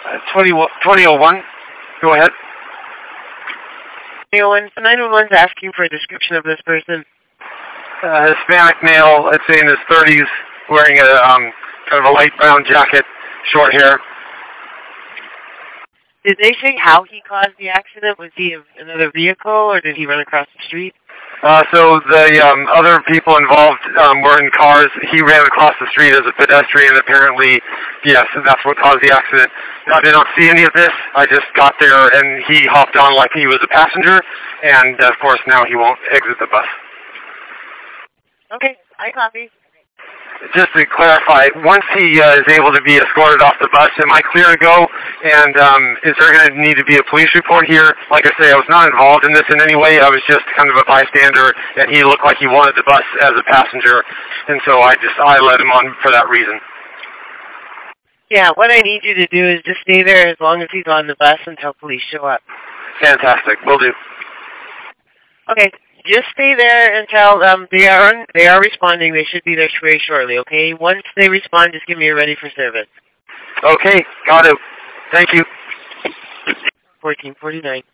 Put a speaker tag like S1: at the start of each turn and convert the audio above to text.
S1: 2001. Go ahead.
S2: 911's asking for a description of this person.
S1: Hispanic male, I'd say in his 30s, wearing a kind of a light brown jacket, short hair.
S2: Did they say how he caused the accident? Was he another vehicle, or did he run across the street?
S1: So the other people involved were in cars. He ran across the street as a pedestrian, apparently. Yes, that's what caused the accident. I did not see any of this. I just got there, and he hopped on like he was a passenger, and, of course, now he won't exit the bus.
S2: Okay, I copy.
S1: Just to clarify, once he is able to be escorted off the bus, am I clear to go? And is there going to need to be a police report here? Like I say, I was not involved in this in any way. I was just kind of a bystander, and he looked like he wanted the bus as a passenger, and so I let him on for that reason.
S2: Yeah, what I need you to do is just stay there as long as he's on the bus until police show up.
S1: Fantastic. Will do.
S2: Okay. Just stay there until they are responding. They should be there very shortly, okay? Once they respond, just give me a ready for service.
S1: Okay, got it. Thank you.
S2: 1449.